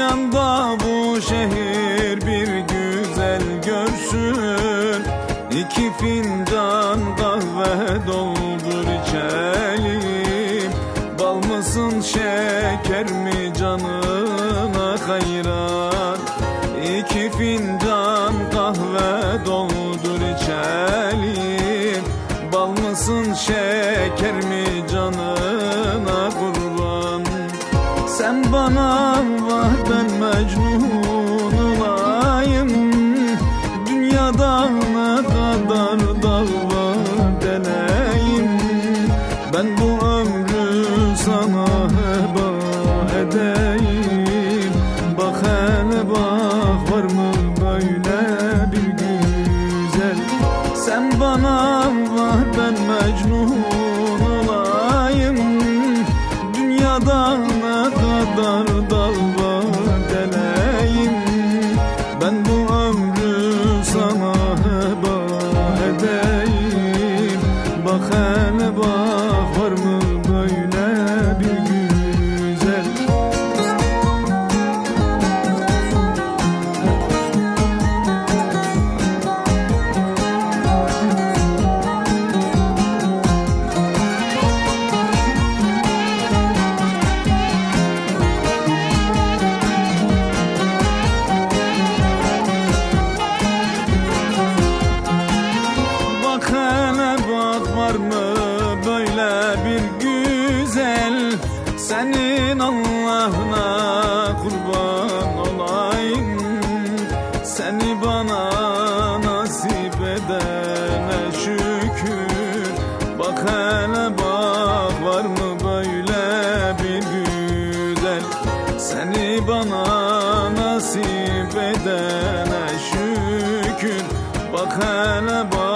anda bu şehir bir güzel görsün. İki fincan kahve doldur içelim. Bal mısın şeker mi canına hayran? İki fincan kahve doldur içelim. Bal mısın şeker mi canına kurban? Sen bana var ben Mecnun olayım. Dünyada ne kadar dağ var deneyim. Ben bu ömrü sana heba edeyim. Bak hele bak var mı böyle bir güzel? Sen bana var ben Mecnun olayım. Dünyada ne kadar dağ var deneyim. Ben bu ömrü sana heba edeyim. Bak hele bak var mı böyle bir güzel? Bak hele bak var mı böyle bir güzel? Senin Allah'ına kurban olayım. Seni bana nasip edene şükür. Bak hele bak var mı böyle bir güzel? Seni bana nasip edene şükür. Bak hele bak